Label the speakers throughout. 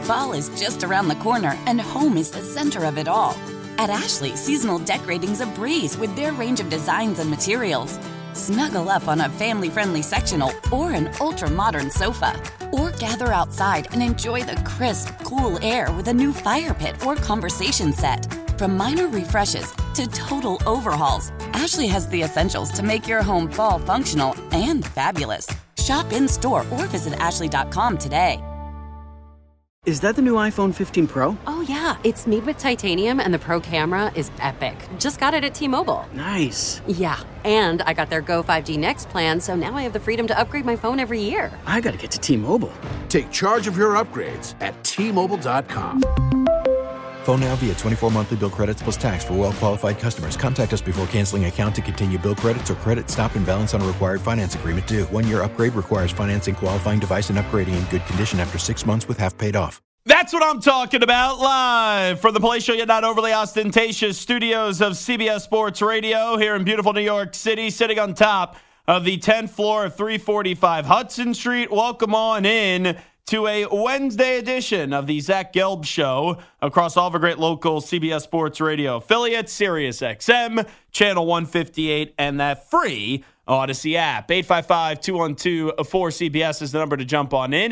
Speaker 1: Fall is just around the corner, and home is the center of it all. At Ashley, seasonal decorating's a breeze with their range of designs and materials. Snuggle up on a family-friendly sectional or an ultra-modern sofa. Or gather outside and enjoy the crisp, cool air with a new fire pit or conversation set. From minor refreshes to total overhauls, Ashley has the essentials to make your home fall functional and fabulous. Shop in-store or visit ashley.com today.
Speaker 2: Is that the new iPhone 15 Pro?
Speaker 3: Oh, yeah. It's made with titanium, and the Pro camera is epic. Just got it at T-Mobile.
Speaker 2: Nice.
Speaker 3: Yeah, and I got their Go 5G Next plan, so now I have the freedom to upgrade my phone every year.
Speaker 2: I gotta get to T-Mobile.
Speaker 4: Take charge of your upgrades at T-Mobile.com.
Speaker 5: Phone now via 24 monthly bill credits plus tax for well-qualified customers. Contact us before canceling account to continue bill credits or credit stop and balance on a required finance agreement due. 1-year upgrade requires financing qualifying device and upgrading in good condition after 6 months with half paid off.
Speaker 6: That's what I'm talking about, live from the Palatial yet not overly ostentatious studios of CBS Sports Radio here in beautiful New York City, sitting on top of the 10th floor of 345 Hudson Street. Welcome on in to a Wednesday edition of the Zach Gelb Show across all of our great local CBS Sports Radio affiliates, Sirius XM, Channel 158, and that free Odyssey app. 855-212-4CBS is the number to jump on in.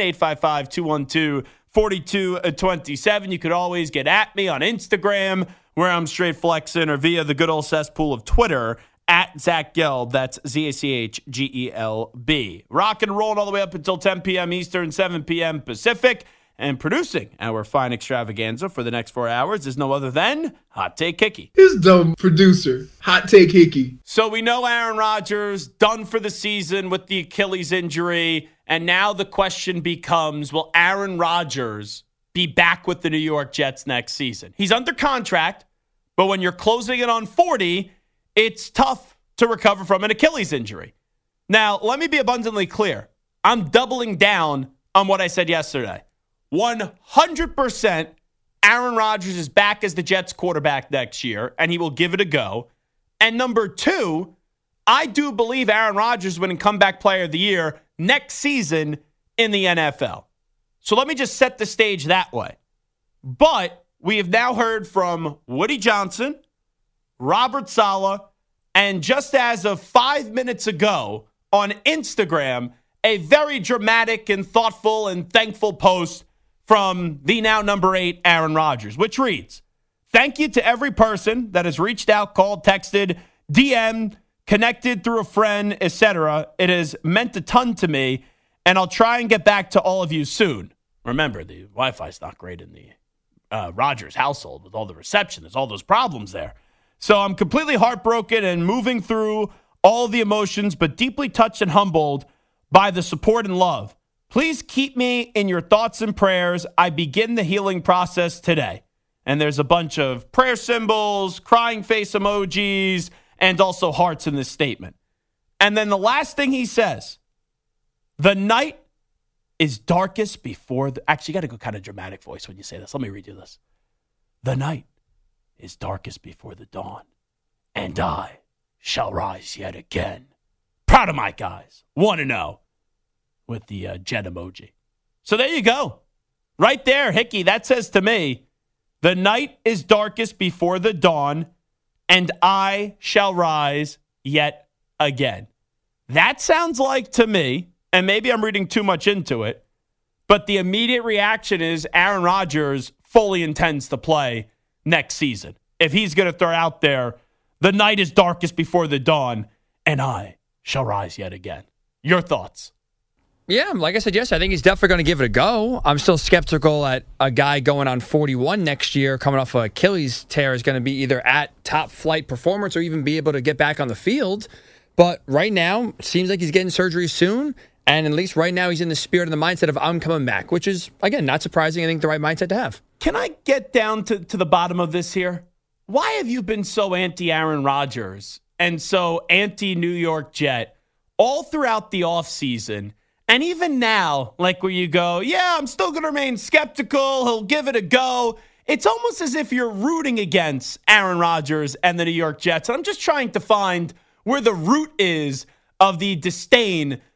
Speaker 6: 855-212-4227. You could always get at me on Instagram, where I'm straight flexing, or via the good old cesspool of Twitter, at Zach Gelb. That's ZACHGELB. Rock and rolling all the way up until 10 p.m. Eastern, 7 p.m. Pacific. And producing our fine extravaganza for the next 4 hours is no other than Hot Take Hickey.
Speaker 7: His dumb producer, Hot Take Hickey.
Speaker 6: So we know Aaron Rodgers done for the season with the Achilles injury. And now the question becomes, will Aaron Rodgers be back with the New York Jets next season? He's under contract, but when you're closing it on 40, it's tough to recover from an Achilles injury. Now, let me be abundantly clear. I'm doubling down on what I said yesterday. 100% Aaron Rodgers is back as the Jets quarterback next year, and he will give it a go. And number two, I do believe Aaron Rodgers winning comeback player of the year next season in the NFL. So let me just set the stage that way. But we have now heard from Woody Johnson, Robert Saleh, and just as of 5 minutes ago on Instagram, a very dramatic and thoughtful and thankful post from the now number 8 Aaron Rodgers, which reads, "Thank you to every person that has reached out, called, texted, DM'd, connected through a friend, etc. It has meant a ton to me, and I'll try and get back to all of you soon." Remember, the Wi-Fi is not great in the Rodgers household with all the reception. There's all those problems there. So I'm completely heartbroken and moving through all the emotions, but deeply touched and humbled by the support and love. Please keep me in your thoughts and prayers. I begin the healing process today. And there's a bunch of prayer symbols, crying face emojis, and also hearts in this statement. And then the last thing he says, the night is darkest before the... Actually, you got to go kind of dramatic voice when you say this. Let me read you this. The night is darkest before the dawn, and I shall rise yet again. Proud of my guys. 1-0 with the jet emoji. So there you go. Right there, Hickey, that says to me, the night is darkest before the dawn, and I shall rise yet again. That sounds like to me, and maybe I'm reading too much into it, but the immediate reaction is Aaron Rodgers fully intends to play next season. If he's going to throw out there, the night is darkest before the dawn, and I shall rise yet again. Your thoughts?
Speaker 8: Yeah, like I said yesterday, I think he's definitely going to give it a go. I'm still skeptical at a guy going on 41 next year, coming off an Achilles tear, is going to be either at top flight performance or even be able to get back on the field. But right now, it seems like he's getting surgery soon. And at least right now, he's in the spirit and the mindset of I'm coming back, which is, again, not surprising. I think the right mindset to have.
Speaker 6: Can I get down to the bottom of this here? Why have you been so anti-Aaron Rodgers and so anti-New York Jet all throughout the offseason? And even now, like where you go, yeah, I'm still going to remain skeptical. He'll give it a go. It's almost as if you're rooting against Aaron Rodgers and the New York Jets. And I'm just trying to find where the root is of the disdain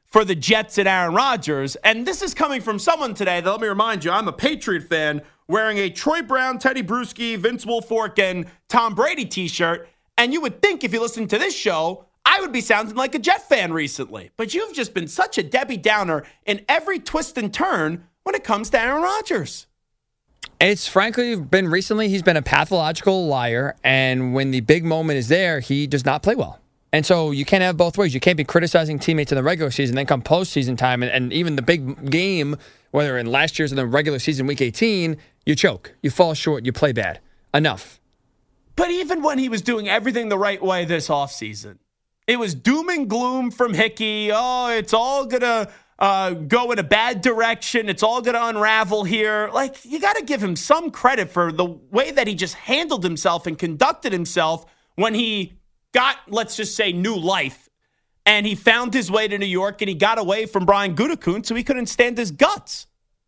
Speaker 6: for the Jets and Aaron Rodgers. And this is coming from someone today that, let me remind you, I'm a Patriot fan wearing a Troy Brown, Teddy Bruschi, Vince Wilfork, and Tom Brady t-shirt. And you would think if you listen to this show, I would be sounding like a Jet fan recently. But you've just been such a Debbie Downer in every twist and turn when it comes to Aaron Rodgers.
Speaker 8: It's frankly been recently, he's been a pathological liar. And when the big moment is there, he does not play well. And so you can't have both ways. You can't be criticizing teammates in the regular season, then come postseason time, and even the big game, whether in last year's in the regular season, week 18, you choke. You fall short. You play bad. Enough.
Speaker 6: But even when he was doing everything the right way this offseason, it was doom and gloom from Hickey. Oh, it's all going to go in a bad direction. It's all going to unravel here. Like, you got to give him some credit for the way that he just handled himself and conducted himself when he got, let's just say, new life. And he found his way to New York and he got away from Brian Gutekunst, so he couldn't stand his guts.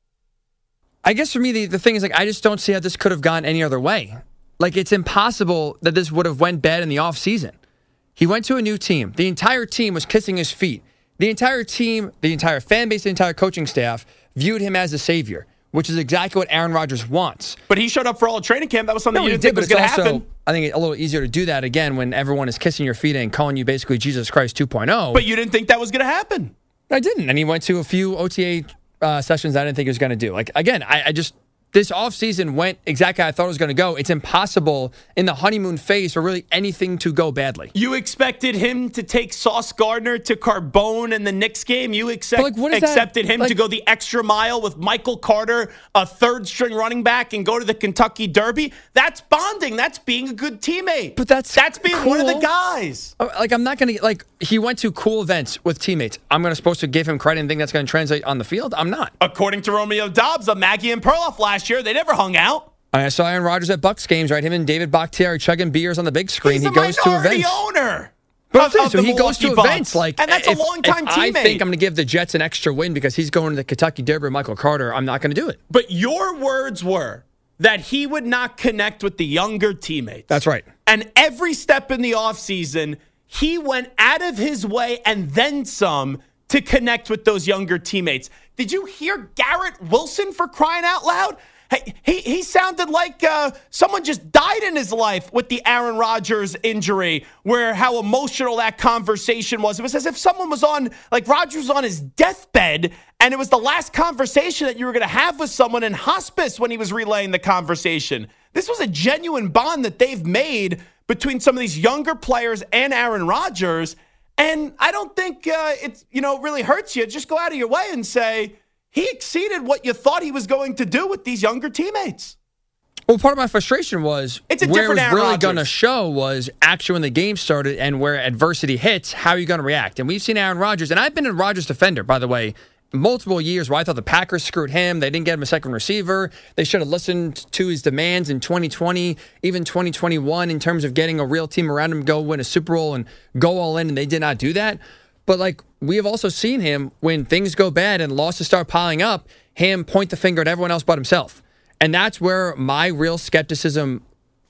Speaker 8: I guess for me, the thing is, like, I just don't see how this could have gone any other way. Like, it's impossible that this would have went bad in the offseason. He went to a new team. The entire team was kissing his feet. The entire team, the entire fan base, the entire coaching staff viewed him as a savior, which is exactly what Aaron Rodgers wants.
Speaker 6: But he showed up for all of training camp. That was something you didn't think was going to happen.
Speaker 8: I think it's a little easier to do that again when everyone is kissing your feet and calling you basically Jesus Christ 2.0.
Speaker 6: But you didn't think that was going to happen.
Speaker 8: I didn't. And he went to a few OTA sessions I didn't think he was going to do. Like, again, I just... This offseason went exactly how I thought it was going to go. It's impossible in the honeymoon phase for really anything to go badly.
Speaker 6: You expected him to take Sauce Gardner to Carbone in the Knicks game? You accepted him to go the extra mile with Michael Carter, a third-string running back, and go to the Kentucky Derby? That's bonding. That's being a good teammate.
Speaker 8: But that's
Speaker 6: being
Speaker 8: cool.
Speaker 6: one of the guys.
Speaker 8: Like, I'm not going to... Like, he went to cool events with teammates. I'm supposed to give him credit and think that's going to translate on the field? I'm not.
Speaker 6: According to Romeo Dobbs of Maggie and Perloff last year, they never hung out.
Speaker 8: I saw Aaron Rodgers at Bucs games, right? Him and David Bakhtiari chugging beers on the big screen.
Speaker 6: He
Speaker 8: goes to events.
Speaker 6: Owner.
Speaker 8: But so he goes to events. Like,
Speaker 6: and that's a long-time teammate.
Speaker 8: I think I'm going to give the Jets an extra win because he's going to the Kentucky Derby with Michael Carter. I'm not going to do it.
Speaker 6: But your words were that he would not connect with the younger teammates.
Speaker 8: That's right.
Speaker 6: And every step in the offseason, he went out of his way and then some to connect with those younger teammates. Did you hear Garrett Wilson, for crying out loud? Hey, he sounded like someone just died in his life with the Aaron Rodgers injury, where how emotional that conversation was. It was as if someone was on, like Rodgers was on his deathbed, and it was the last conversation that you were going to have with someone in hospice when he was relaying the conversation. This was a genuine bond that they've made between some of these younger players and Aaron Rodgers, and I don't think it really hurts you. Just go out of your way and say, he exceeded what you thought he was going to do with these younger teammates.
Speaker 8: Well, part of my frustration was
Speaker 6: where
Speaker 8: it was really going to show was actually when the game started and where adversity hits, how are you going to react? And we've seen Aaron Rodgers, and I've been a Rodgers defender, by the way, multiple years where I thought the Packers screwed him. They didn't get him a second receiver. They should have listened to his demands in 2020, even 2021, in terms of getting a real team around him, go win a Super Bowl and go all in, and they did not do that. But, like, we have also seen him, when things go bad and losses start piling up, him point the finger at everyone else but himself. And that's where my real skepticism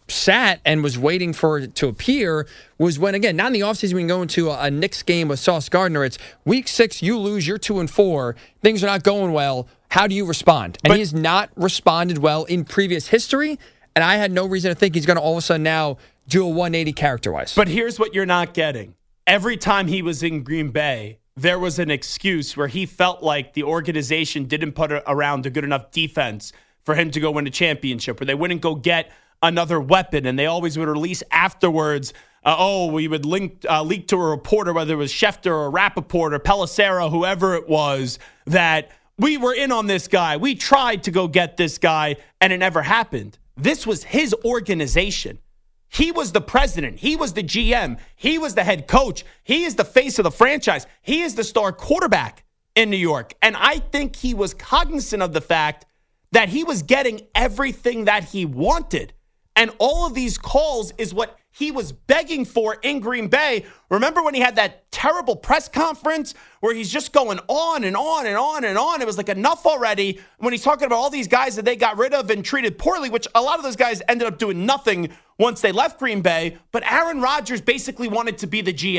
Speaker 8: sat and was waiting for it to appear, was when, again, not in the offseason, we can go into a Knicks game with Sauce Gardner. It's week 6, you lose, you're 2-4, things are not going well. How do you respond? And he has not responded well in previous history, and I had no reason to think he's going to all of a sudden now do a 180 character-wise.
Speaker 6: But here's what you're not getting. Every time he was in Green Bay, there was an excuse where he felt like the organization didn't put around a good enough defense for him to go win a championship, where they wouldn't go get another weapon, and they always would release afterwards, we would leak to a reporter, whether it was Schefter or Rappaport or Pelissero, whoever it was, that we were in on this guy. We tried to go get this guy, and it never happened. This was his organization. He was the president. He was the GM. He was the head coach. He is the face of the franchise. He is the star quarterback in New York. And I think he was cognizant of the fact that he was getting everything that he wanted. And all of these calls is what he was begging for in Green Bay. Remember when he had that terrible press conference where he's just going on and on and on and on? It was like, enough already, when he's talking about all these guys that they got rid of and treated poorly, which a lot of those guys ended up doing nothing once they left Green Bay. But Aaron Rodgers basically wanted to be the GM.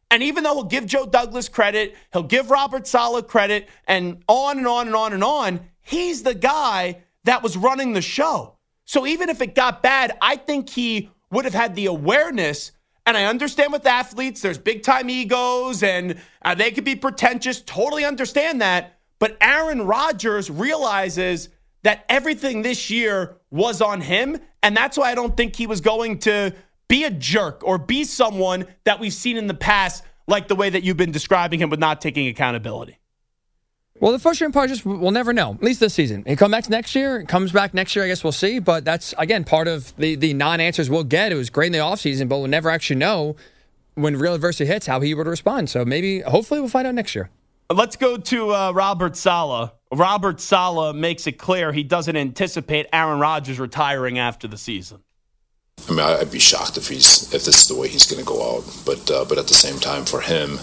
Speaker 6: And even though he'll give Joe Douglas credit, he'll give Robert Saleh credit, and on and on and on and on, he's the guy that was running the show. So even if it got bad, I think he would have had the awareness. And I understand with athletes, there's big-time egos, and they could be pretentious. Totally understand that. But Aaron Rodgers realizes that everything this year was on him, and that's why I don't think he was going to be a jerk or be someone that we've seen in the past, like the way that you've been describing him with not taking accountability.
Speaker 8: Well, the frustrating part is we'll never know, at least this season. He comes back next year, I guess we'll see. But that's, again, part of the non-answers we'll get. It was great in the offseason, but we'll never actually know when real adversity hits how he would respond. So hopefully we'll find out next year.
Speaker 6: Let's go to Robert Saleh. Robert Saleh makes it clear he doesn't anticipate Aaron Rodgers retiring after the season.
Speaker 9: I mean, I'd be shocked if this is the way he's going to go out. But at the same time, for him,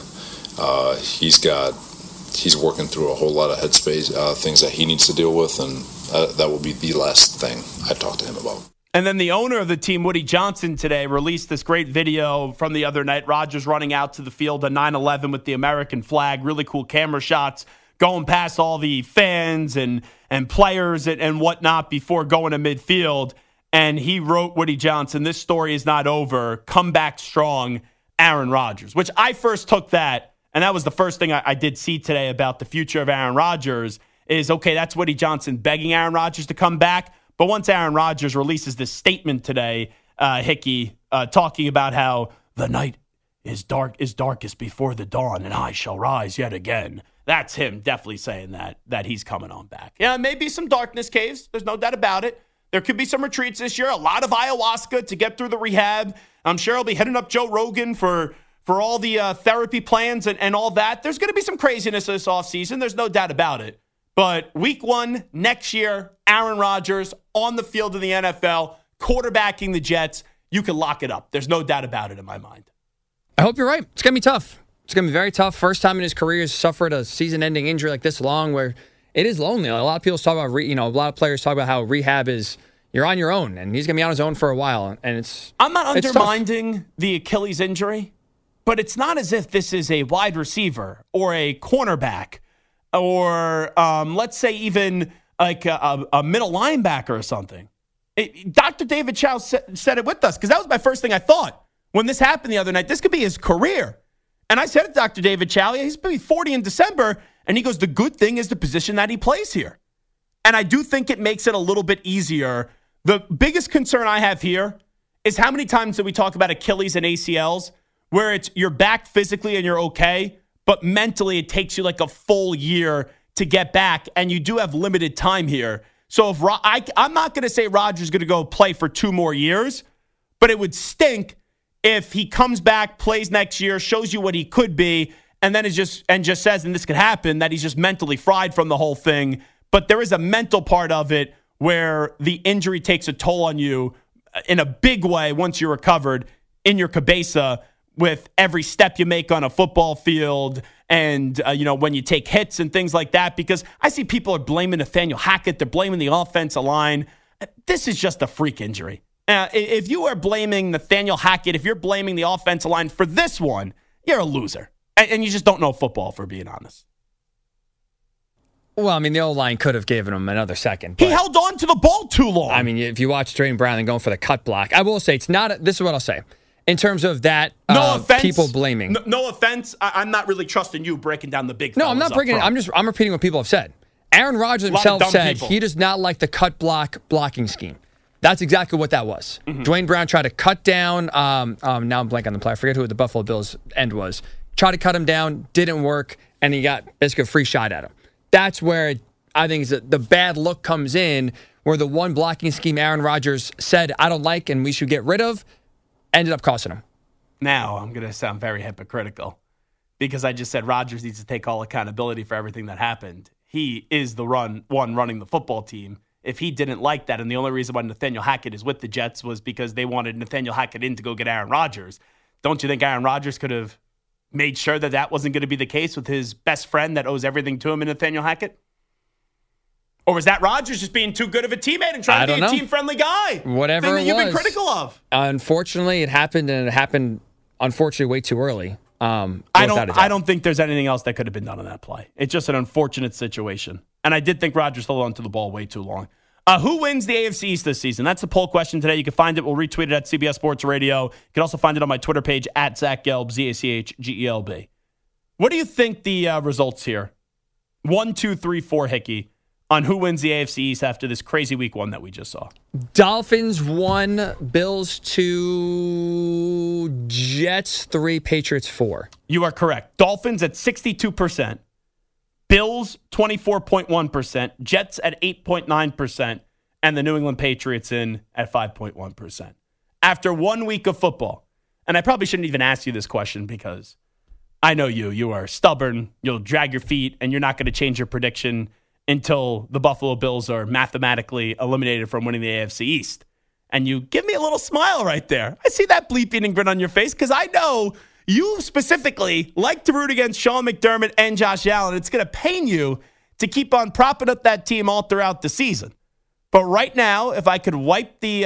Speaker 9: he's working through a whole lot of headspace things that he needs to deal with, and that will be the last thing I talk to him about.
Speaker 6: And then the owner of the team, Woody Johnson, today released this great video from the other night. Rodgers running out to the field at 9/11 with the American flag. Really cool camera shots, going past all the fans and players and whatnot before going to midfield. And he wrote, Woody Johnson, "This story is not over. Come back strong, Aaron Rodgers," which I first took that. And that was the first thing I did see today about the future of Aaron Rodgers is, okay, that's Woody Johnson begging Aaron Rodgers to come back. But once Aaron Rodgers releases this statement today, Hickey, talking about how the night is darkest before the dawn and I shall rise yet again. That's him definitely saying that he's coming on back. Yeah, maybe some darkness caves. There's no doubt about it. There could be some retreats this year, a lot of ayahuasca to get through the rehab. I'm sure I'll be hitting up Joe Rogan for all the therapy plans and all that. There's going to be some craziness this offseason. There's no doubt about it. But week 1 next year, Aaron Rodgers on the field of the NFL, quarterbacking the Jets. You can lock it up. There's no doubt about it in my mind.
Speaker 8: I hope you're right. It's going to be tough. It's going to be very tough. First time in his career he's suffered a season-ending injury like this long where it is lonely. A lot of people talk about, a lot of players talk about how rehab is you're on your own, and he's going to be on his own for a while. And
Speaker 6: I'm not undermining the Achilles injury, but it's not as if this is a wide receiver or a cornerback or let's say even like a middle linebacker or something. Dr. David Chow said it with us because that was my first thing I thought when this happened the other night. This could be his career. And I said to Dr. David Chow, he's going to be 40 in December. And he goes, the good thing is the position that he plays here. And I do think it makes it a little bit easier. The biggest concern I have here is how many times do we talk about Achilles and ACLs where it's you're back physically and you're okay, but mentally it takes you like a full year to get back, and you do have limited time here. So if I'm not going to say Rodgers is going to go play for 2 more years, but it would stink if he comes back, plays next year, shows you what he could be, and then just says, and this could happen, that he's just mentally fried from the whole thing. But there is a mental part of it where the injury takes a toll on you in a big way once you're recovered in your cabeza with every step you make on a football field and, when you take hits and things like that. Because I see people are blaming Nathaniel Hackett. They're blaming the offensive line. This is just a freak injury. If you are blaming Nathaniel Hackett, if you're blaming the offensive line for this one, you're a loser. And you just don't know football, for being honest.
Speaker 8: Well, I mean, the O-line could have given him another second.
Speaker 6: He held on to the ball too long.
Speaker 8: I mean, if you watch Drayton Brown going for the cut block, I will say it's not. This is what I'll say. In terms of that,
Speaker 6: no offense,
Speaker 8: people blaming.
Speaker 6: No offense. I'm not really trusting you breaking down the big
Speaker 8: No, I'm not breaking it. I'm repeating what people have said. Aaron Rodgers himself said he does not like the cut block blocking scheme. That's exactly what that was. Mm-hmm. Dwayne Brown tried to cut down. Now I'm blank on the play. I forget who the Buffalo Bills end was. Tried to cut him down, didn't work, and he got basically a free shot at him. That's where I think the bad look comes in, where the one blocking scheme Aaron Rodgers said, I don't like and we should get rid of, ended up costing him.
Speaker 6: Now I'm going to sound very hypocritical because I just said Rodgers needs to take all accountability for everything that happened. He is the one running the football team. If he didn't like that, and the only reason why Nathaniel Hackett is with the Jets was because they wanted Nathaniel Hackett in to go get Aaron Rodgers, don't you think Aaron Rodgers could have made sure that wasn't going to be the case with his best friend that owes everything to him in Nathaniel Hackett? Or was that Rodgers just being too good of a teammate and trying to be a team-friendly guy?
Speaker 8: Whatever
Speaker 6: thing that you've been critical of.
Speaker 8: Unfortunately, it happened, and it happened, unfortunately, way too early.
Speaker 6: I don't think there's anything else that could have been done on that play. It's just an unfortunate situation. And I did think Rodgers held on to the ball way too long. Who wins the AFC East this season? That's the poll question today. You can find it. We'll retweet it at CBS Sports Radio. You can also find it on my Twitter page at Zach Gelb, ZachGelb. What do you think the results here? 1, 2, 3, 4, Hickey, on who wins the AFC East after this crazy week 1 that we just saw.
Speaker 8: Dolphins 1, Bills 2, Jets 3, Patriots 4.
Speaker 6: You are correct. Dolphins at 62%. Bills, 24.1%, Jets at 8.9%, and the New England Patriots in at 5.1%. After 1 week of football, and I probably shouldn't even ask you this question because I know you are stubborn, you'll drag your feet, and you're not going to change your prediction until the Buffalo Bills are mathematically eliminated from winning the AFC East. And you give me a little smile right there. I see that bleep-eating grin on your face because I know you specifically like to root against Sean McDermott and Josh Allen. It's going to pain you to keep on propping up that team all throughout the season. But right now, if I could wipe make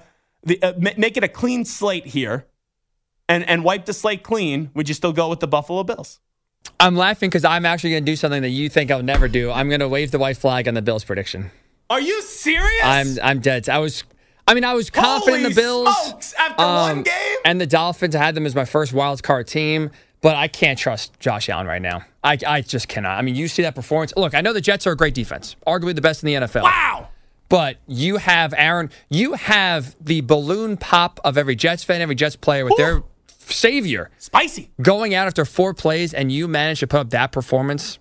Speaker 6: it a clean slate here and wipe the slate clean, would you still go with the Buffalo Bills?
Speaker 8: I'm laughing because I'm actually going to do something that you think I'll never do. I'm going to wave the white flag on the Bills prediction.
Speaker 6: Are you serious?
Speaker 8: I'm dead. I was confident in the Bills.
Speaker 6: Smokes, after one game?
Speaker 8: And the Dolphins, I had them as my first wild card team, but I can't trust Josh Allen right now. I just cannot. I mean, you see that performance. Look, I know the Jets are a great defense, arguably the best in the NFL.
Speaker 6: Wow.
Speaker 8: But you have, Aaron, the balloon pop of every Jets fan, every Jets player with their savior.
Speaker 6: Spicy.
Speaker 8: Going out after 4 plays, and you manage to put up that performance,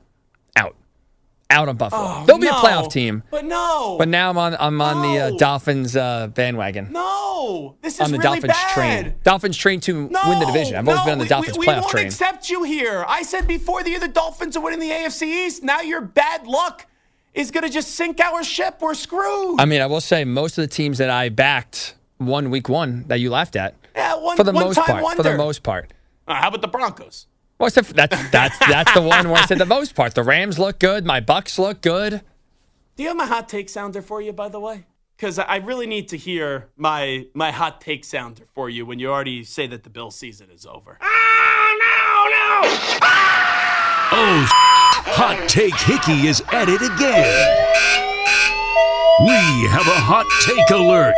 Speaker 8: out on Buffalo. They'll be a playoff team.
Speaker 6: But no.
Speaker 8: But now I'm on the Dolphins bandwagon.
Speaker 6: No. This is
Speaker 8: on the
Speaker 6: really
Speaker 8: Dolphins
Speaker 6: bad.
Speaker 8: train. Dolphins train to win the division. I've always been on the Dolphins playoff train.
Speaker 6: We won't accept you here. I said before the year the Dolphins are winning the AFC East. Now your bad luck is going to just sink our ship. We're screwed.
Speaker 8: I mean, I will say most of the teams that I backed won week 1 that you laughed at.
Speaker 6: Yeah,
Speaker 8: for the most part.
Speaker 6: How about the Broncos?
Speaker 8: Well, that's the one where I said the most part. The Rams look good. My Bucks look good.
Speaker 6: Do you have my hot take sounder for you, by the way? Because I really need to hear my hot take sounder for you when you already say that the Bills season is over.
Speaker 4: No! Oh, Hot Take Hickey is at it again. We have a hot take alert.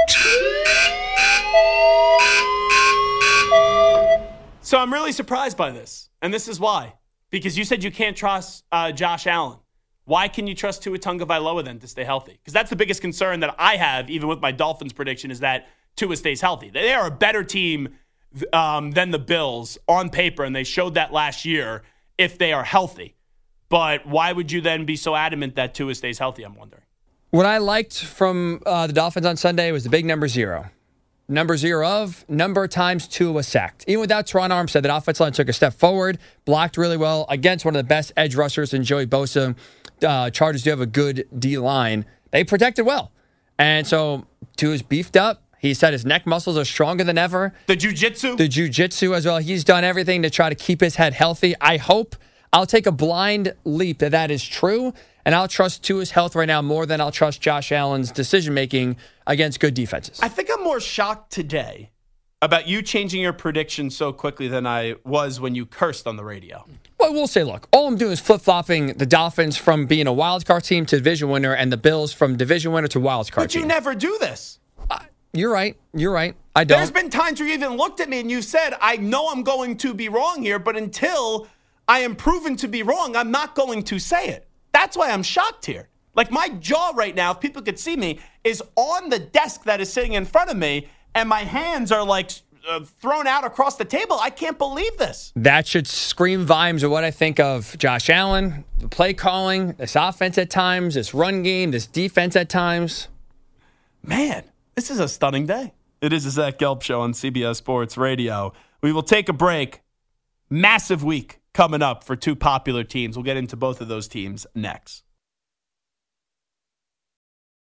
Speaker 6: So I'm really surprised by this, and this is why. Because you said you can't trust Josh Allen. Why can you trust Tua Tagovailoa then to stay healthy? Because that's the biggest concern that I have, even with my Dolphins prediction, is that Tua stays healthy. They are a better team than the Bills on paper, and they showed that last year if they are healthy. But why would you then be so adamant that Tua stays healthy, I'm wondering?
Speaker 8: What I liked from the Dolphins on Sunday was the big number 0. Number 0 number of times Tua was sacked. Even without Teron Armstead, that offensive line took a step forward, blocked really well against one of the best edge rushers in Joey Bosa. Chargers do have a good D-line. They protected well. And so Tua's beefed up. He said his neck muscles are stronger than ever.
Speaker 6: The jiu-jitsu?
Speaker 8: The jiu-jitsu as well. He's done everything to try to keep his head healthy. I'll take a blind leap that is true, and I'll trust Tua's health right now more than I'll trust Josh Allen's decision-making against good defenses.
Speaker 6: I think I'm more shocked today about you changing your prediction so quickly than I was when you cursed on the radio.
Speaker 8: Well, we'll say, look, all I'm doing is flip-flopping the Dolphins from being a wild card team to division winner and the Bills from division winner to wild card team.
Speaker 6: But you never do this.
Speaker 8: You're right. I don't.
Speaker 6: There's been times where you even looked at me and you said, I know I'm going to be wrong here, but until I am proven to be wrong, I'm not going to say it. That's why I'm shocked here. Like, my jaw right now, if people could see me, is on the desk that is sitting in front of me, and my hands are like thrown out across the table. I can't believe this.
Speaker 8: That should scream volumes of what I think of Josh Allen, the play calling, this offense at times, this run game, this defense at times.
Speaker 6: Man, this is a stunning day. It is a Zach Gelb Show on CBS Sports Radio. We will take a break. Massive week coming up for 2 popular teams. We'll get into both of those teams next.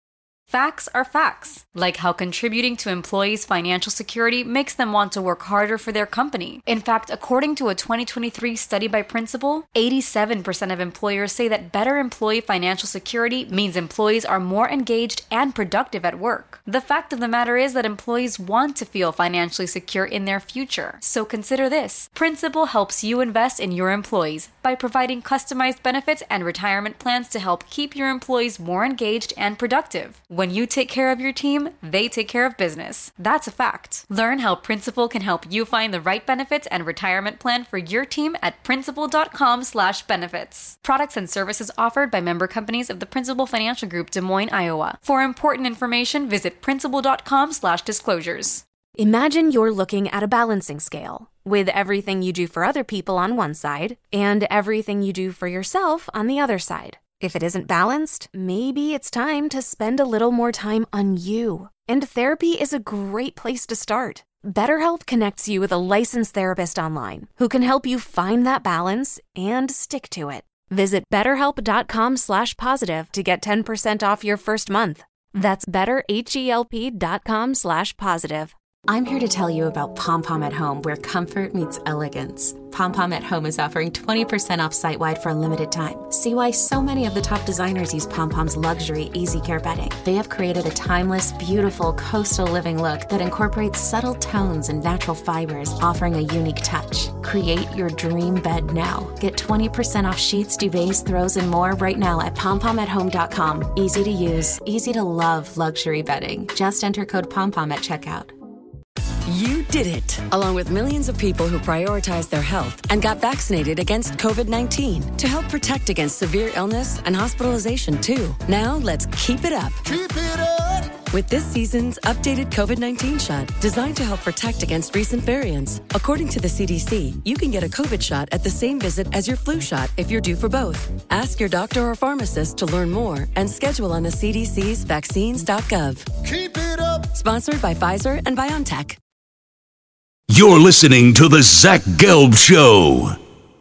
Speaker 10: Facts are facts, like how contributing to employees' financial security makes them want to work harder for their company. In fact, according to a 2023 study by Principal, 87% of employers say that better employee financial security means employees are more engaged and productive at work. The fact of the matter is that employees want to feel financially secure in their future. So consider this. Principal helps you invest in your employees by providing customized benefits and retirement plans to help keep your employees more engaged and productive. When you take care of your team, they take care of business. That's a fact. Learn how Principal can help you find the right benefits and retirement plan for your team at principal.com/benefits. Products and services offered by member companies of the Principal Financial Group, Des Moines, Iowa. For important information, visit principal.com/disclosures.
Speaker 11: Imagine you're looking at a balancing scale with everything you do for other people on one side and everything you do for yourself on the other side. If it isn't balanced, maybe it's time to spend a little more time on you. And therapy is a great place to start. BetterHelp connects you with a licensed therapist online who can help you find that balance and stick to it. Visit BetterHelp.com/positive to get 10% off your first month. That's BetterHelp.com/positive.
Speaker 12: I'm here to tell you about Pom Pom at Home, where comfort meets elegance. Pom Pom at Home is offering 20% off site-wide for a limited time. See why so many of the top designers use Pom Pom's luxury Easy Care bedding. They have created a timeless, beautiful coastal living look that incorporates subtle tones and natural fibers, offering a unique touch. Create your dream bed now. Get 20% off sheets, duvets, throws, and more right now at pompomathome.com. Easy to use, easy to love luxury bedding. Just enter code POMPOM at checkout.
Speaker 3: You did it, along with millions of people who prioritized their health and got vaccinated against COVID-19 to help protect against severe illness and hospitalization, too. Now, let's keep it up.
Speaker 13: Keep it up!
Speaker 3: With this season's updated COVID-19 shot, designed to help protect against recent variants. According to the CDC, you can get a COVID shot at the same visit as your flu shot if you're due for both. Ask your doctor or pharmacist to learn more and schedule on the CDC's vaccines.gov.
Speaker 13: Keep it up!
Speaker 3: Sponsored by Pfizer and BioNTech.
Speaker 4: You're listening to The Zach Gelb Show.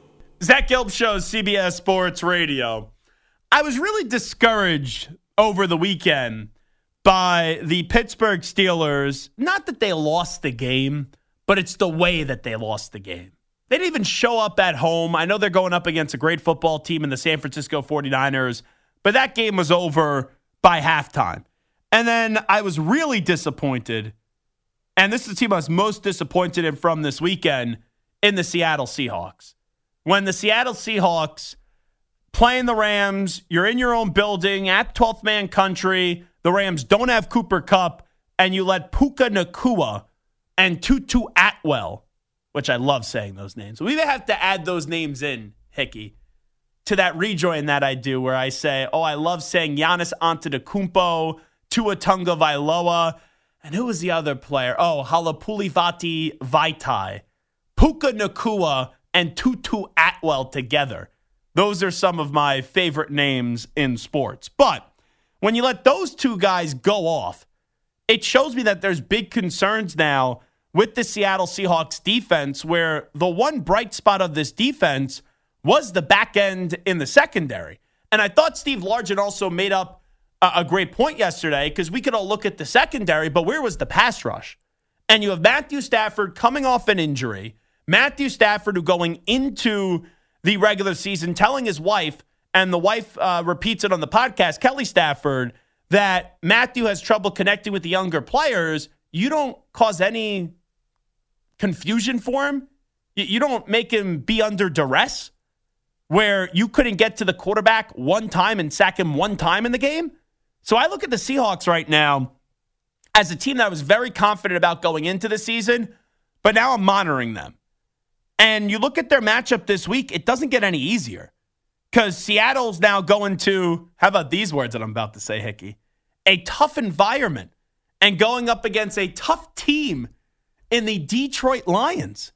Speaker 6: Zach Gelb Show, CBS Sports Radio. I was really discouraged over the weekend by the Pittsburgh Steelers. Not that they lost the game, but it's the way that they lost the game. They didn't even show up at home. I know they're going up against a great football team in the San Francisco 49ers, but that game was over by halftime. And then I was really disappointed. And this is the team I was most disappointed in from this weekend in the Seattle Seahawks. When the Seattle Seahawks playing the Rams, you're in your own building at 12th man country. The Rams don't have Cooper Kupp, and you let Puka Nacua and Tutu Atwell, which I love saying those names. We have to add those names in, Hickey, to that rejoin that I do where I say, I love saying Giannis Antetokounmpo, Tua Tagovailoa. And who was the other player? Halapulivati Vaitai. Puka Nacua and Tutu Atwell together. Those are some of my favorite names in sports. But when you let those two guys go off, it shows me that there's big concerns now with the Seattle Seahawks defense, where the one bright spot of this defense was the back end in the secondary. And I thought Steve Largent also made up a great point yesterday, because we could all look at the secondary, but where was the pass rush? And you have Matthew Stafford coming off an injury. Matthew Stafford, who going into the regular season, telling his wife, and the wife repeats it on the podcast, Kelly Stafford, that Matthew has trouble connecting with the younger players. You don't cause any confusion for him. You don't make him be under duress, where you couldn't get to the quarterback one time and sack him one time in the game. So I look at the Seahawks right now as a team that I was very confident about going into the season, but now I'm monitoring them. And you look at their matchup this week, it doesn't get any easier, because Seattle's now going to, how about these words that I'm about to say, Hickey, a tough environment, and going up against a tough team in the Detroit Lions.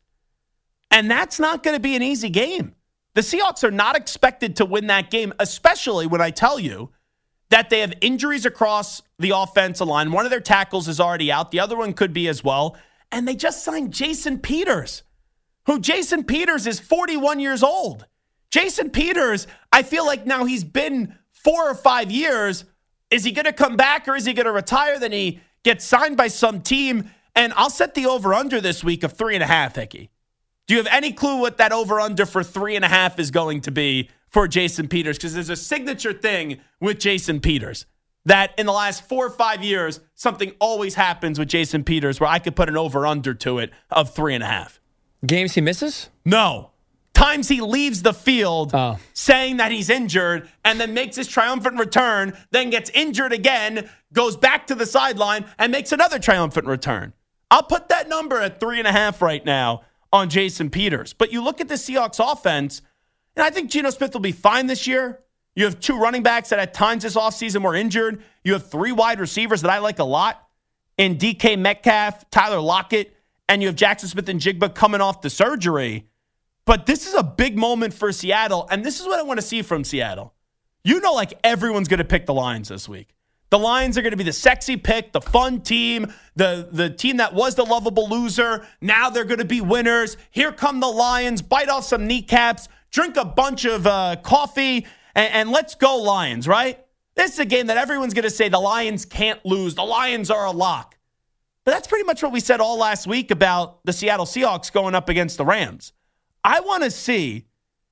Speaker 6: And that's not going to be an easy game. The Seahawks are not expected to win that game, especially when I tell you that they have injuries across the offensive line. One of their tackles is already out. The other one could be as well. And they just signed Jason Peters, Jason Peters is 41 years old. Jason Peters, I feel like now he's been 4 or 5 years Is he going to come back or is he going to retire? Then he gets signed by some team. And I'll set the over-under this week of 3.5, Hickey. Do you have any clue what that over-under for 3.5 is going to be for Jason Peters? Because there's a signature thing with Jason Peters that in the last 4 or 5 years, something always happens with Jason Peters where I could put an over-under to it of 3.5.
Speaker 8: Games he misses?
Speaker 6: No. Times he leaves the field saying that he's injured and then makes his triumphant return, then gets injured again, goes back to the sideline, and makes another triumphant return. I'll put that number at 3.5 right now on Jason Peters. But you look at the Seahawks offense, and I think Geno Smith will be fine this year. You have 2 running backs that at times this offseason were injured. You have 3 wide receivers that I like a lot in DK Metcalf, Tyler Lockett, and you have Jackson Smith and Jigba coming off the surgery. But this is a big moment for Seattle, and this is what I want to see from Seattle. You know, like everyone's going to pick the Lions this week. The Lions are going to be the sexy pick, the fun team, the team that was the lovable loser. Now they're going to be winners. Here come the Lions. Bite off some kneecaps, drink a bunch of coffee, and let's go Lions, right? This is a game that everyone's going to say the Lions can't lose. The Lions are a lock. But that's pretty much what we said all last week about the Seattle Seahawks going up against the Rams. I want to see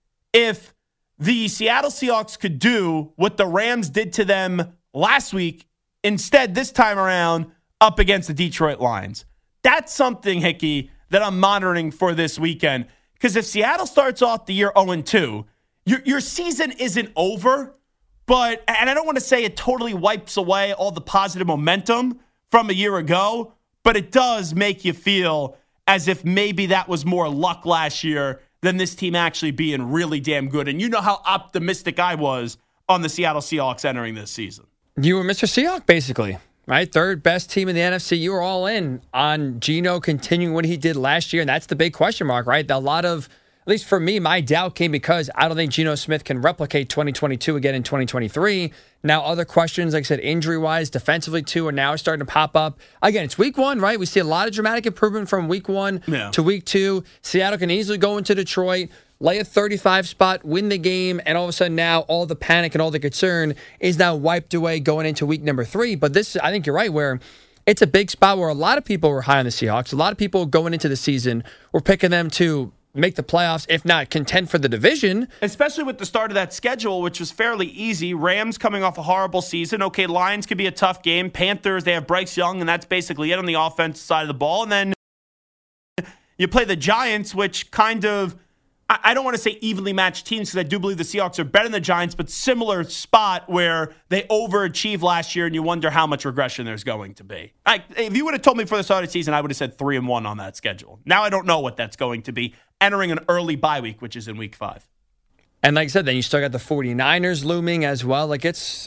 Speaker 6: if the Seattle Seahawks could do what the Rams did to them last week, instead this time around up against the Detroit Lions. That's something, Hickey, that I'm monitoring for this weekend. Because if Seattle starts off the year 0-2, your season isn't over, and I don't want to say it totally wipes away all the positive momentum from a year ago, but it does make you feel as if maybe that was more luck last year than this team actually being really damn good. And you know how optimistic I was on the Seattle Seahawks entering this season. You were Mr. Seahawk, basically, right? Third best team in the NFC. You were all in on Geno continuing what he did last year, and that's the big question mark, right? A lot of, at least for me, my doubt came because I don't think Geno Smith can replicate 2022 again in 2023. Now, other questions, like I said, injury-wise, defensively, too, are now starting to pop up. Again, it's week 1, right? We see a lot of dramatic improvement from week 1 to week 2. Seattle can easily go into Detroit, lay a 35 spot, win the game, and all of a sudden now all the panic and all the concern is now wiped away going into week number 3. But this, I think you're right, where it's a big spot where a lot of people were high on the Seahawks. A lot of people going into the season were picking them to make the playoffs, if not contend for the division. Especially with the start of that schedule, which was fairly easy. Rams coming off a horrible season. Okay, Lions could be a tough game. Panthers, they have Bryce Young, and that's basically it on the offensive side of the ball. And then you play the Giants, which kind of, I don't want to say evenly matched teams because I do believe the Seahawks are better than the Giants, but similar spot where they overachieved last year and you wonder how much regression there's going to be. If you would have told me for the start of the season, I would have said 3-1 on that schedule. Now I don't know what that's going to be entering an early bye week, which is in week 5. And like I said, then you still got the 49ers looming as well. Like it's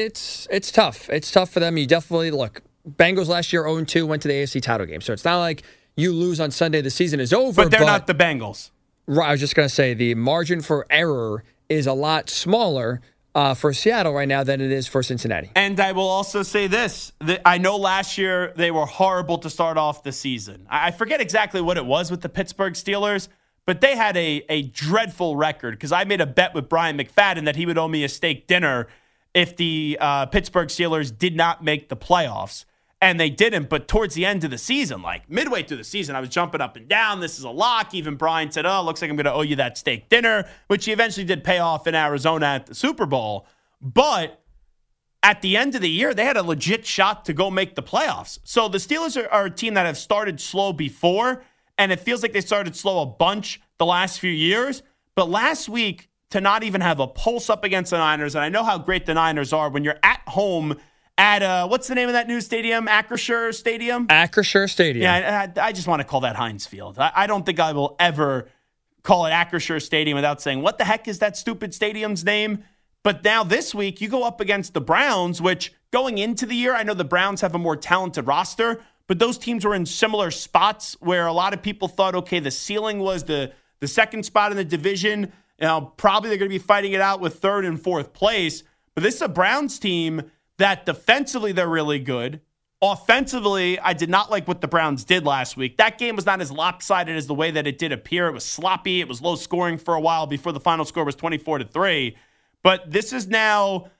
Speaker 6: tough. It's tough for them. You definitely, look, Bengals last year 0-2 went to the AFC title game. So it's not like you lose on Sunday, the season is over. But they're not the Bengals. I was just going to say the margin for error is a lot smaller for Seattle right now than it is for Cincinnati. And I will also say this. I know last year they were horrible to start off the season. I forget exactly what it was with the Pittsburgh Steelers, but they had a dreadful record because I made a bet with Brian McFadden that he would owe me a steak dinner if the Pittsburgh Steelers did not make the playoffs. And they didn't, but towards the end of the season, like midway through the season, I was jumping up and down. This is a lock. Even Brian said, looks like I'm going to owe you that steak dinner, which he eventually did pay off in Arizona at the Super Bowl. But at the end of the year, they had a legit shot to go make the playoffs. So the Steelers are a team that have started slow before, and it feels like they started slow a bunch the last few years. But last week, to not even have a pulse up against the Niners, and I know how great the Niners are when you're at home at, what's the name of that new stadium? Acrisure Stadium? Acrisure Stadium. Yeah, I just want to call that Heinz Field. I don't think I will ever call it Acrisure Stadium without saying, what the heck is that stupid stadium's name? But now this week, you go up against the Browns, which going into the year, I know the Browns have a more talented roster, but those teams were in similar spots where a lot of people thought, okay, the ceiling was the second spot in the division. Probably they're going to be fighting it out with third and fourth place. But this is a Browns team that defensively they're really good. Offensively, I did not like what the Browns did last week. That game was not as lopsided as the way that it did appear. It was sloppy. It was low scoring for a while before the final score was 24-3. But this is now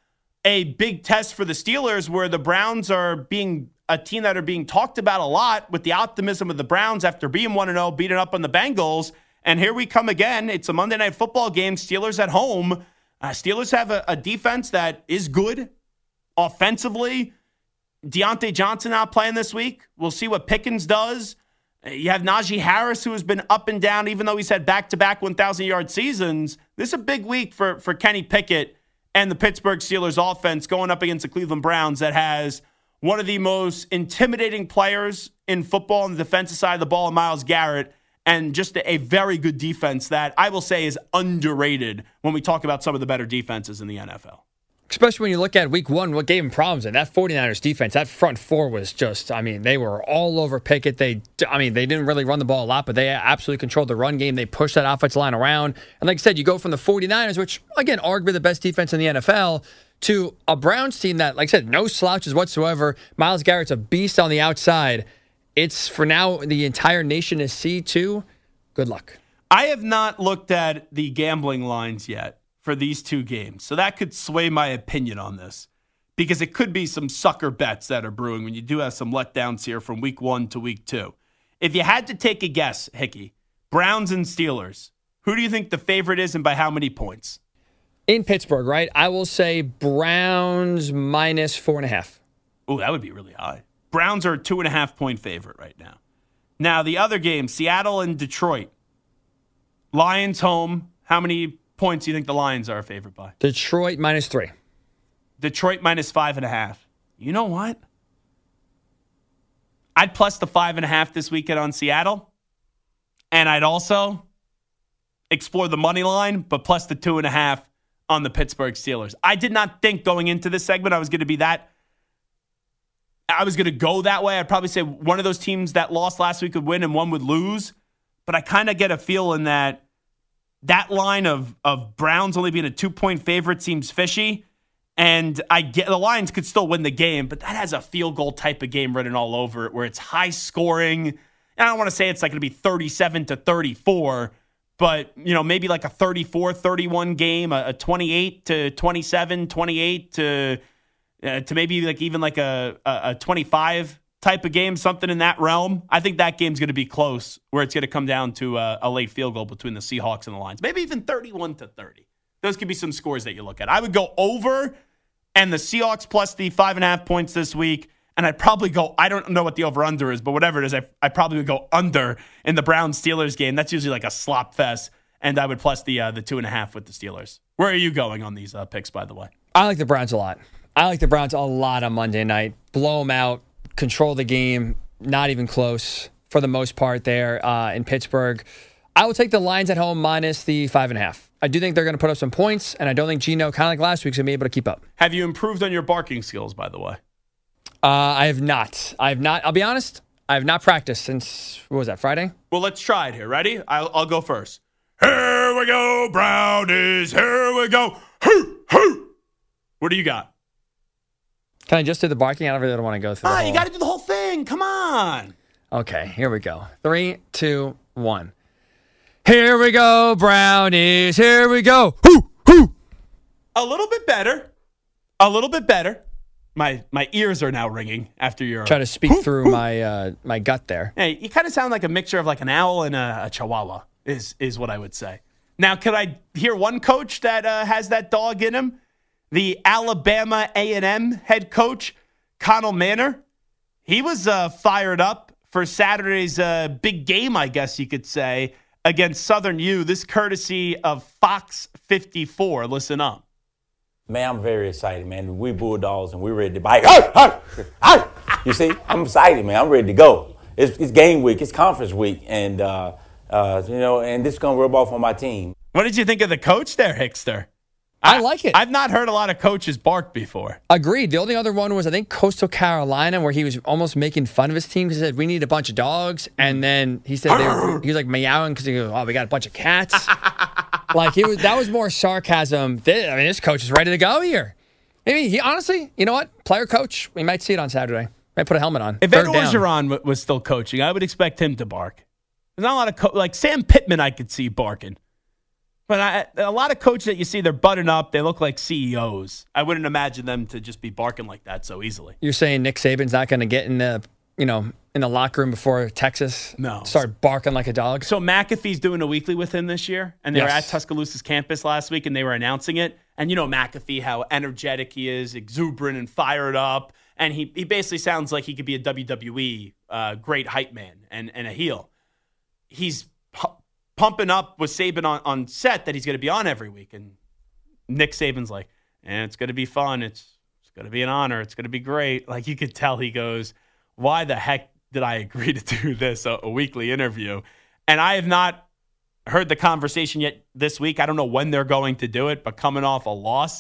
Speaker 6: a big test for the Steelers where the Browns are being a team that are being talked about a lot with the optimism of the Browns after being 1-0, beating up on the Bengals. And here we come again. It's a Monday Night Football game. Steelers at home. Steelers have a defense that is good offensively. Deontay Johnson not playing this week. We'll see what Pickens does. You have Najee Harris, who has been up and down, even though he's had back-to-back 1,000-yard seasons. This is a big week for Kenny Pickett and the Pittsburgh Steelers offense going up against the Cleveland Browns that has one of the most intimidating players in football on the defensive side of the ball, Myles Garrett, and just a very good defense that I will say is underrated when we talk about some of the better defenses in the NFL.
Speaker 8: Especially when you look at week one, what gave him problems in that 49ers defense, that front four was just, they were all over Pickett. They didn't really run the ball a lot, but they absolutely controlled the run game. They pushed that offensive line around. And like I said, you go from the 49ers, which, again, arguably the best defense in the NFL, to a Browns team that, like I said, no slouches whatsoever. Myles Garrett's a beast on the outside. It's, for now, the entire nation is C2. Good luck.
Speaker 6: I have not looked at the gambling lines yet for these two games. So that could sway my opinion on this because it could be some sucker bets that are brewing when you do have some letdowns here from week 1 to week 2. If you had to take a guess, Hickey, Browns and Steelers, who do you think the favorite is and by how many points?
Speaker 8: In Pittsburgh, right? I will say Browns minus 4.5.
Speaker 6: Oh, that would be really high. Browns are a 2.5-point favorite right now. Now, the other game, Seattle and Detroit. Lions home. How many points do you think the Lions are favored by?
Speaker 8: Detroit minus 3.
Speaker 6: Detroit minus 5.5. You know what? I'd plus the 5.5 this weekend on Seattle. And I'd also explore the money line, but plus the 2.5 on the Pittsburgh Steelers. I did not think going into this segment I was going to go that way. I'd probably say one of those teams that lost last week would win and one would lose. But I kind of get a feeling that line of Browns only being a 2-point favorite seems fishy. And I get the Lions could still win the game, but that has a field goal type of game written all over it where it's high scoring. And I don't want to say it's like going to be 37-34, but maybe like a 34-31 game, a 28-27, 28 to maybe like even like a 25 type of game, something in that realm. I think that game's going to be close where it's going to come down to a late field goal between the Seahawks and the Lions. Maybe even 31-30. Those could be some scores that you look at. I would go over and the Seahawks plus the 5.5 points this week. And I'd probably go, I don't know what the over-under is, but whatever it is, I probably would go under in the Browns-Steelers game. That's usually like a slop fest. And I would plus the 2.5 with the Steelers. Where are you going on these picks, by the way?
Speaker 8: I like the Browns a lot. I like the Browns a lot on Monday night. Blow them out, control the game, not even close for the most part there in Pittsburgh. I will take the Lions at home minus the 5.5. I do think they're going to put up some points, and I don't think Geno, kind of like last week, is going to be able to keep up.
Speaker 6: Have you improved on your barking skills, by the way?
Speaker 8: I have not. I'll be honest. I have not practiced since, what was that, Friday?
Speaker 6: Well, let's try it here. Ready? I'll go first. Here we go, Brownies. Here we go. Hoo, hoo. What do you got?
Speaker 8: Can I just do the barking? I don't really want to go through the whole...
Speaker 6: You got to do the whole thing. Come on.
Speaker 8: Okay, here we go. 3, 2, 1. Here we go, Brownies. Here we go. Hoo, hoo.
Speaker 6: A little bit better. A little bit better. My ears are now ringing after your...
Speaker 8: Try to speak through my gut there.
Speaker 6: Hey, you kind of sound like a mixture of like an owl and a chihuahua is what I would say. Now, could I hear one coach that has that dog in him? The Alabama A&M head coach, Connell Manor. He was fired up for Saturday's big game, I guess you could say, against Southern U. This courtesy of Fox 54. Listen up.
Speaker 14: Man, I'm very excited, man. We Bulldogs and we're ready to bite. You see, I'm excited, man. I'm ready to go. It's game week. It's conference week. And, and this is going to rub off on my team.
Speaker 6: What did you think of the coach there, Hickster?
Speaker 8: I like it.
Speaker 6: I've not heard a lot of coaches bark before.
Speaker 8: Agreed. The only other one was, I think, Coastal Carolina, where he was almost making fun of his team because he said, we need a bunch of dogs. And then he said, he was like meowing because he goes, oh, we got a bunch of cats. That was more sarcasm. This coach is ready to go here. Maybe he, honestly, you know what? Player coach, we might see it on Saturday. Might put a helmet on.
Speaker 6: If Ed Orgeron was still coaching, I would expect him to bark. There's not a lot of like Sam Pittman I could see barking. But a lot of coaches that you see, they're buttoned up. They look like CEOs. I wouldn't imagine them to just be barking like that so easily.
Speaker 8: You're saying Nick Saban's not going to get in the locker room before Texas?
Speaker 6: No.
Speaker 8: Start barking like a dog?
Speaker 6: So McAfee's doing a weekly with him this year, and they were at Tuscaloosa's campus last week, and they were announcing it. And you know McAfee, how energetic he is, exuberant and fired up. And he basically sounds like he could be a WWE great hype man and a heel. He's pumping up with Saban on set that he's going to be on every week. And Nick Saban's like, it's going to be fun. It's going to be an honor. It's going to be great. Like, you could tell he goes, why the heck did I agree to do this, a weekly interview? And I have not heard the conversation yet this week. I don't know when they're going to do it, but coming off a loss,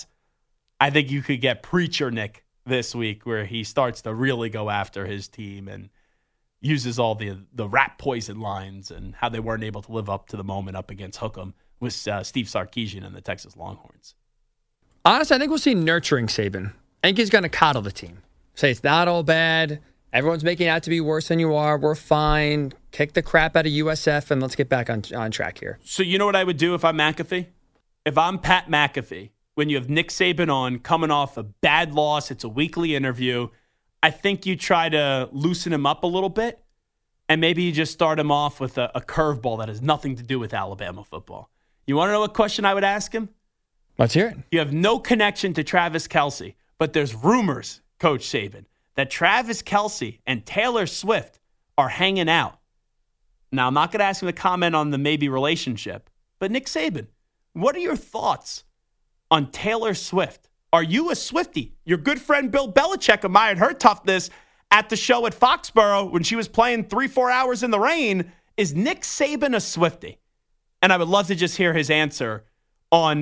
Speaker 6: I think you could get Preacher Nick this week where he starts to really go after his team and uses all the rat poison lines and how they weren't able to live up to the moment up against Hookham with Steve Sarkisian and the Texas Longhorns.
Speaker 8: Honestly, I think we'll see nurturing Saban. I think he's going to coddle the team. Say it's not all bad. Everyone's making it out to be worse than you are. We're fine. Kick the crap out of USF and let's get back on track here.
Speaker 6: So you know what I would do if I'm McAfee? If I'm Pat McAfee, when you have Nick Saban on, coming off a bad loss, it's a weekly interview, I think you try to loosen him up a little bit, and maybe you just start him off with a curveball that has nothing to do with Alabama football. You want to know what question I would ask him?
Speaker 8: Let's hear it.
Speaker 6: You have no connection to Travis Kelce, but there's rumors, Coach Saban, that Travis Kelce and Taylor Swift are hanging out. Now, I'm not going to ask him to comment on the maybe relationship, but Nick Saban, what are your thoughts on Taylor Swift? Are you a Swiftie? Your good friend Bill Belichick admired her toughness at the show at Foxborough when she was playing 3-4 hours in the rain. Is Nick Saban a Swiftie? And I would love to just hear his answer on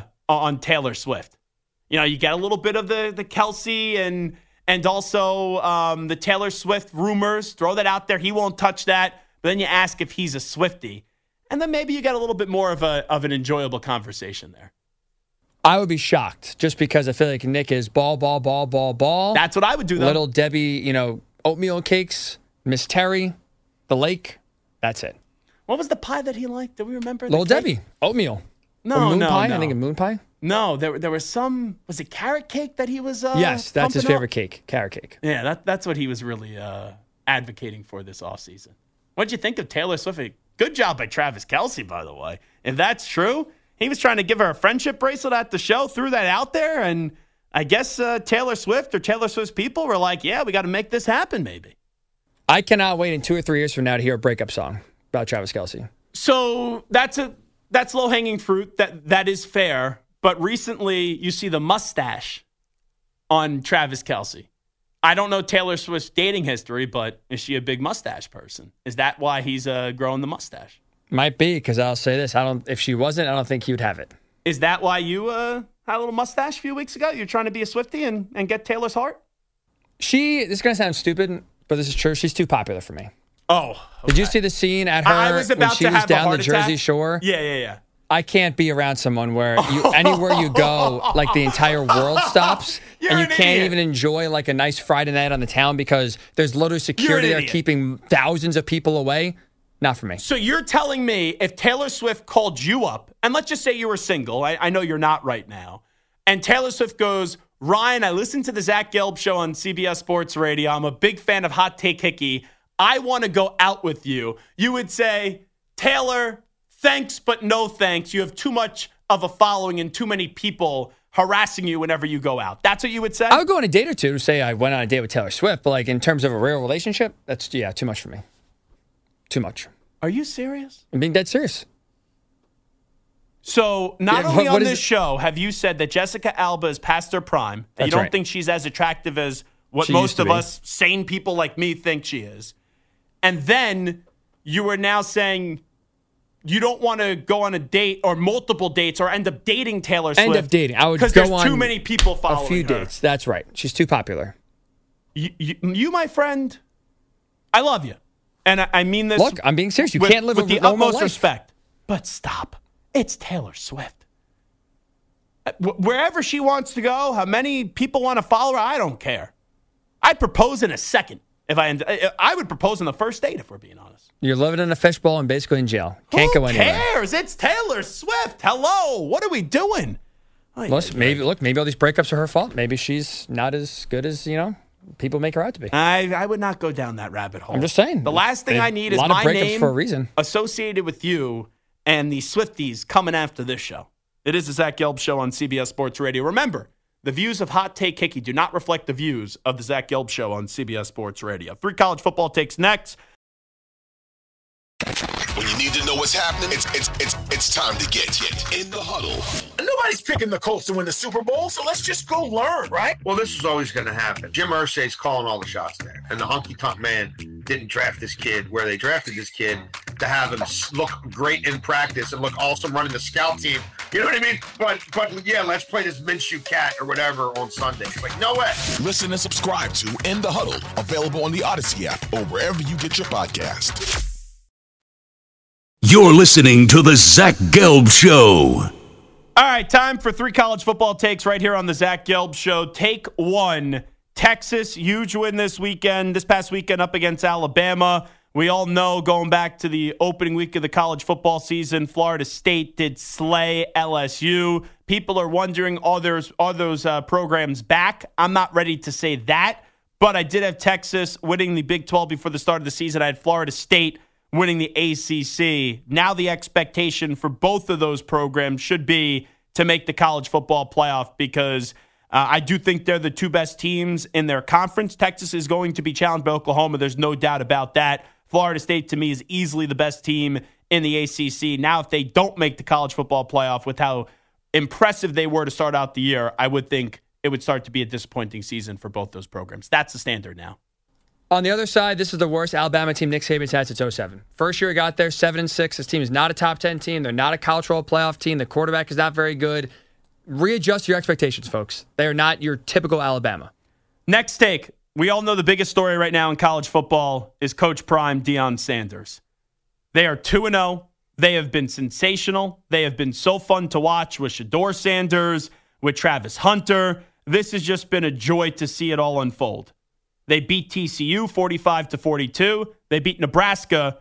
Speaker 6: Taylor Swift. You know, you get a little bit of the Kelce and also the Taylor Swift rumors. Throw that out there. He won't touch that. But then you ask if he's a Swiftie. And then maybe you get a little bit more of an enjoyable conversation there.
Speaker 8: I would be shocked just because I feel like Nick is ball.
Speaker 6: That's what I would do, though.
Speaker 8: Little Debbie, oatmeal cakes, Miss Terry, the lake. That's it.
Speaker 6: What was the pie that he liked? Do we remember?
Speaker 8: Little Debbie, oatmeal.
Speaker 6: No,
Speaker 8: moon
Speaker 6: no,
Speaker 8: pie?
Speaker 6: no.
Speaker 8: I think a moon pie.
Speaker 6: No, there was some. Was it carrot cake that he was?
Speaker 8: Yes, that's his favorite cake, carrot cake.
Speaker 6: Yeah, that's what he was really advocating for this offseason. What'd you think of Taylor Swift? Good job by Travis Kelce, by the way. If that's true, he was trying to give her a friendship bracelet at the show, threw that out there, and I guess Taylor Swift or Taylor Swift's people were like, yeah, we got to make this happen maybe.
Speaker 8: I cannot wait in 2 or 3 years from now to hear a breakup song about Travis Kelce.
Speaker 6: So that's low-hanging fruit. That is fair. But recently, you see the mustache on Travis Kelce. I don't know Taylor Swift's dating history, but is she a big mustache person? Is that why he's growing the mustache?
Speaker 8: Might be, because I'll say this. If she wasn't, I don't think he would have it.
Speaker 6: Is that why you had a little mustache a few weeks ago? You're trying to be a Swiftie and get Taylor's heart?
Speaker 8: This is going to sound stupid, but this is true. She's too popular for me.
Speaker 6: Oh, okay.
Speaker 8: Did you see the scene at her when she was down the Jersey Shore?
Speaker 6: Yeah.
Speaker 8: I can't be around someone where anywhere you go, like the entire world stops, and you can't even enjoy like a nice Friday night on the town because there's literally security there keeping thousands of people away. Not for me.
Speaker 6: So you're telling me if Taylor Swift called you up, and let's just say you were single, I know you're not right now, and Taylor Swift goes, Ryan, I listened to the Zach Gelb show on CBS Sports Radio. I'm a big fan of Hot Take Hickey. I want to go out with you. You would say, Taylor, thanks, but no thanks. You have too much of a following and too many people harassing you whenever you go out. That's what you would say?
Speaker 8: I would go on a date or two to say I went on a date with Taylor Swift, but like in terms of a real relationship, that's, too much for me. Too much.
Speaker 6: Are you serious?
Speaker 8: I'm being dead serious.
Speaker 6: So not only on this show have you said that Jessica Alba is past her prime, that you don't think she's as attractive as what most of us sane people like me think she is. And then you are now saying you don't want to go on a date or multiple dates or end up dating Taylor Swift.
Speaker 8: End up dating. I would go on
Speaker 6: because there's too many people following
Speaker 8: a few
Speaker 6: her.
Speaker 8: dates. That's right. She's too popular.
Speaker 6: You, my friend, I love you. And I mean this.
Speaker 8: Look, I'm being serious. You can't live
Speaker 6: with
Speaker 8: a
Speaker 6: the
Speaker 8: normal
Speaker 6: utmost
Speaker 8: life.
Speaker 6: respect. But stop. It's Taylor Swift. Wherever she wants to go, how many people want to follow her, I don't care. I'd propose in a second I would propose on the first date, if we're being honest.
Speaker 8: You're living in a fishbowl and basically in jail. Can't go anywhere.
Speaker 6: Who cares? It's Taylor Swift. Hello. What are we doing?
Speaker 8: Maybe all these breakups are her fault. Maybe she's not as good as, people make her out to be.
Speaker 6: I would not go down that rabbit hole.
Speaker 8: I'm just saying.
Speaker 6: The last thing I need is my name for a reason. Associated with you and the Swifties coming after this show. It is the Zach Gelb Show on CBS Sports Radio. Remember, the views of Hot Take Hickey do not reflect the views of the Zach Gelb Show on CBS Sports Radio. 3 college football takes next.
Speaker 15: When you need to know what's happening, it's time to get in the huddle.
Speaker 16: Nobody's picking the Colts to win the Super Bowl, so let's just go learn, right?
Speaker 17: Well, this is always going to happen. Jim Irsay's calling all the shots there. And the honky-tonk man didn't draft this kid where they drafted this kid to have him look great in practice and look awesome running the scout team. You know what I mean? But yeah, let's play this Minshew cat or whatever on Sunday. Like, no way.
Speaker 15: Listen and subscribe to In the Huddle, available on the Odyssey app or wherever you get your podcast.
Speaker 4: You're listening to the Zach Gelb Show.
Speaker 6: All right, time for 3 college football takes right here on the Zach Gelb Show. Take 1. Texas, huge win this past weekend up against Alabama. We all know, going back to the opening week of the college football season, Florida State did slay LSU. People are wondering, are those programs back? I'm not ready to say that, but I did have Texas winning the Big 12 before the start of the season. I had Florida State winning the ACC. Now the expectation for both of those programs should be to make the college football playoff because I do think they're the 2 best teams in their conference. Texas is going to be challenged by Oklahoma. There's no doubt about that. Florida State, to me, is easily the best team in the ACC. Now, if they don't make the college football playoff with how impressive they were to start out the year, I would think it would start to be a disappointing season for both those programs. That's the standard now.
Speaker 8: On the other side, this is the worst Alabama team Nick Saban's had since 2007. First year he got there, 7-6. This team is not a top 10 team. They're not a college football playoff team. The quarterback is not very good. Readjust your expectations, folks. They are not your typical Alabama.
Speaker 6: Next take. We all know the biggest story right now in college football is Coach Prime Deion Sanders. They are 2-0. They have been sensational. They have been so fun to watch with Shedeur Sanders, with Travis Hunter. This has just been a joy to see it all unfold. They beat TCU 45-42. They beat Nebraska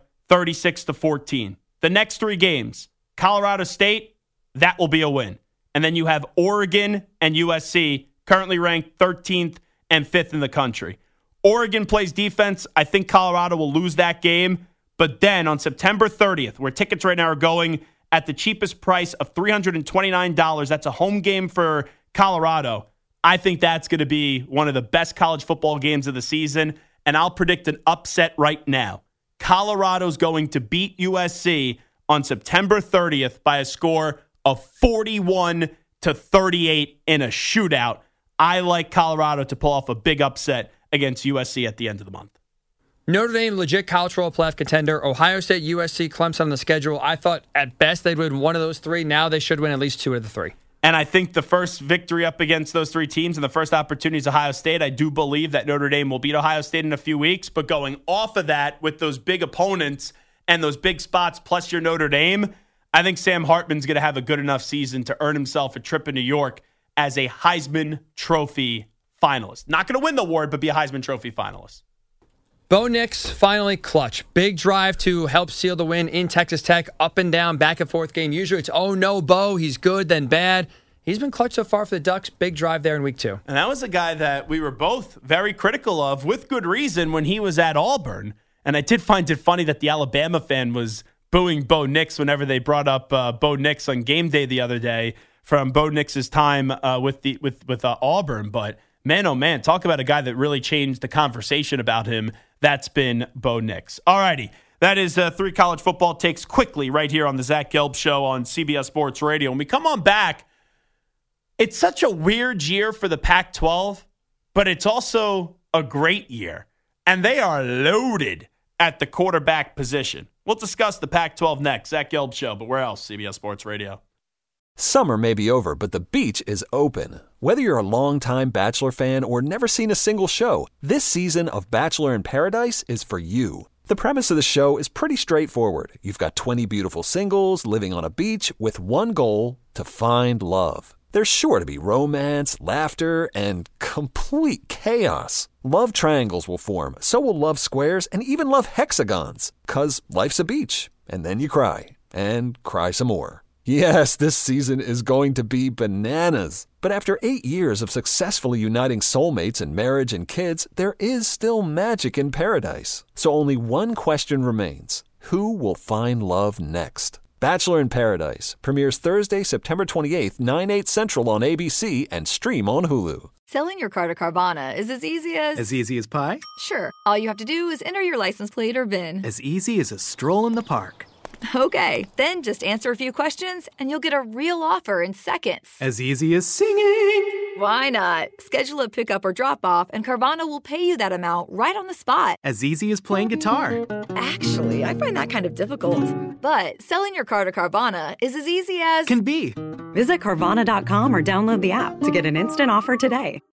Speaker 6: 36-14. The next 3 games, Colorado State, that will be a win. And then you have Oregon and USC, currently ranked 13th and 5th in the country. Oregon plays defense. I think Colorado will lose that game. But then on September 30th, where tickets right now are going at the cheapest price of $329, that's a home game for Colorado. I think that's going to be one of the best college football games of the season, and I'll predict an upset right now. Colorado's going to beat USC on September 30th by a score of 41-38 in a shootout. I like Colorado to pull off a big upset against USC at the end of the month.
Speaker 8: Notre Dame, legit college football playoff contender. Ohio State, USC, Clemson on the schedule. I thought at best they'd win one of those 3. Now they should win at least 2 of the 3.
Speaker 6: And I think the first victory up against those 3 teams and the first opportunity is Ohio State. I do believe that Notre Dame will beat Ohio State in a few weeks. But going off of that with those big opponents and those big spots plus your Notre Dame, I think Sam Hartman's going to have a good enough season to earn himself a trip in New York as a Heisman Trophy finalist. Not going to win the award, but be a Heisman Trophy finalist.
Speaker 8: Bo Nix finally clutch. Big drive to help seal the win in Texas Tech. Up and down, back and forth game. Usually it's, oh no, Bo, he's good, then bad. He's been clutch so far for the Ducks. Big drive there in week 2.
Speaker 6: And that was a guy that we were both very critical of, with good reason, when he was at Auburn. And I did find it funny that the Alabama fan was booing Bo Nix whenever they brought up Bo Nix on game day the other day from Bo Nix's time with Auburn. But man, oh man, talk about a guy that really changed the conversation about him. That's been Bo Nix. All righty. That is 3 college football takes quickly right here on the Zach Gelb Show on CBS Sports Radio. When we come on back, it's such a weird year for the Pac-12, but it's also a great year. And they are loaded at the quarterback position. We'll discuss the Pac-12 next. Zach Gelb Show, but where else? CBS Sports Radio.
Speaker 18: Summer may be over, but the beach is open. Whether you're a longtime Bachelor fan or never seen a single show, this season of Bachelor in Paradise is for you. The premise of the show is pretty straightforward. You've got 20 beautiful singles living on a beach with one goal: to find love. there's sure to be romance, laughter, and complete chaos. Love triangles will form, so will love squares and even love hexagons. 'Cause life's a beach, and then you cry, and cry some more. Yes, this season is going to be bananas. But after 8 years of successfully uniting soulmates in marriage and kids, there is still magic in paradise. So only one question remains. Who will find love next? Bachelor in Paradise premieres Thursday, September 28th, 9/8 Central on ABC and stream on Hulu.
Speaker 19: Selling your car to Carvana is as easy as...
Speaker 2: As easy as pie?
Speaker 19: Sure. All you have to do is enter your license plate or VIN.
Speaker 2: As easy as a stroll in the park.
Speaker 19: Okay, then just answer a few questions and you'll get a real offer in seconds.
Speaker 2: As easy as singing.
Speaker 19: Why not? Schedule a pickup or drop-off and Carvana will pay you that amount right on the spot.
Speaker 2: As easy as playing guitar.
Speaker 19: Actually, I find that kind of difficult. But selling your car to Carvana is as easy as...
Speaker 2: Can be.
Speaker 20: Visit Carvana.com or download the app to get an instant offer today.